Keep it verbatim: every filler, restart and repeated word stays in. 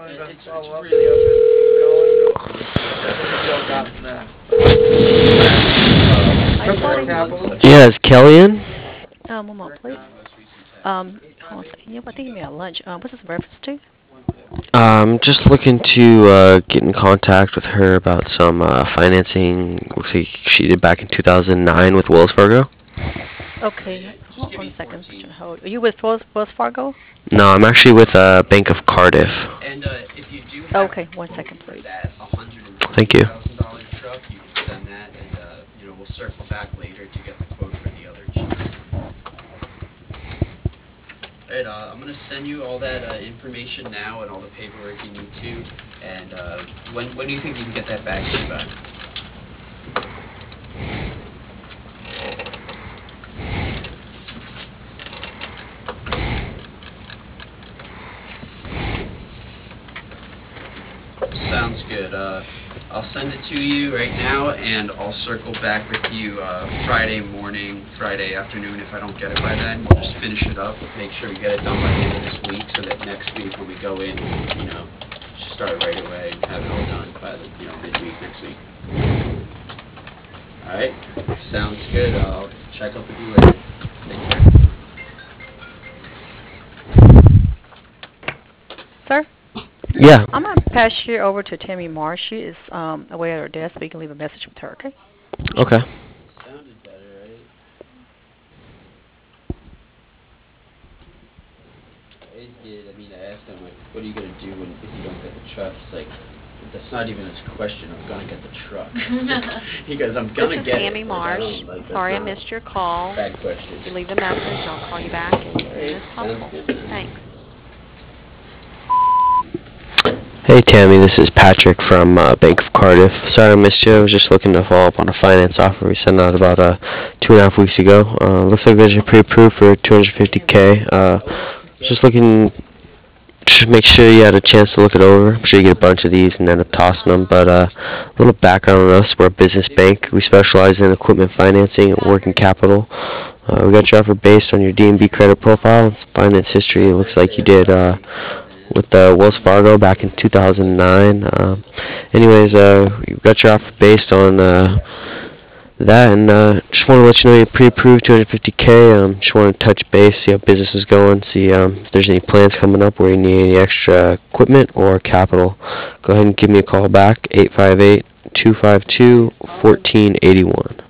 It, gonna it's it's follow up with really you good. and keep going. What have you got from that? Uh, Hi, Fair buddy. one Capital. second. Yeah, is Kelly in? Um, one moment, please. Um, hold on a second. Yeah, I think you may have lunch. Um, what's this in reference to? Um, just looking to uh, get in contact with her about some uh, financing. Looks like she did back in two thousand nine with Wells Fargo. Okay, Yeah, just hold give on me a second. Put you fourteen. on hold. Are you with Wells, Wells Fargo? No, I'm actually with uh, Bank of Cardiff. And uh, if you do have the Okay, one quote second, for please. that one hundred twenty Thank you. thousand dollar truck, you can send that, and uh, you know we'll circle back later to get the quote for the other Jeep. All right, uh, I'm gonna send you all that uh, information now and all the paperwork you need to. And uh, when when do you think you can get that back to me by? Sounds good. Uh, I'll send it to you right now, and I'll circle back with you uh, Friday morning, Friday afternoon. If I don't get it by then, we'll just finish it up. Make sure we get it done by the end of this week, so that next week when we go in, you know, start right away and have it all done by the you know midweek next week. All right. Sounds good. I'll check up with you later. Take care. Sir, Yeah. I'm gonna pass you over to Tammy Marsh. She is um, away at her desk, but you can leave a message with her, okay? Okay. Sounded better, right? It's good. I mean, I asked him, like, what are you going to do when, if you don't get the truck? He's like, that's not even his question. I'm going to get the truck. He goes, I'm going This to is get Tammy it. Like, I Marsh. don't, like, that's Sorry I not missed your call. a bad If question. you leave a message, I'll call you back as All soon right, as sounds possible. good then. Thanks. Hey Tammy, this is Patrick from uh, Bank of Cardiff. Sorry I missed you. I was just looking to follow up on a finance offer we sent out about uh, two and a half weeks ago. Uh, looks like we got you pre-approved for two hundred fifty k. Uh, just looking, just make sure you had a chance to look it over. I'm sure you get a bunch of these and end up tossing them. But uh, a little background on us: we're a business bank. We specialize in equipment financing and working capital. Uh, we got your offer based on your D and B credit profile and finance history. It looks like you did. Uh, with uh, Wells Fargo back in two thousand nine. Um, anyways, uh, we got your offer based on uh, that, and uh, just want to let you know you pre-approved two hundred fifty k. Um, just want to touch base, see how business is going, see um, if there's any plans coming up where you need any extra equipment or capital. Go ahead and give me a call back, eight five eight, two five two, one four eight one.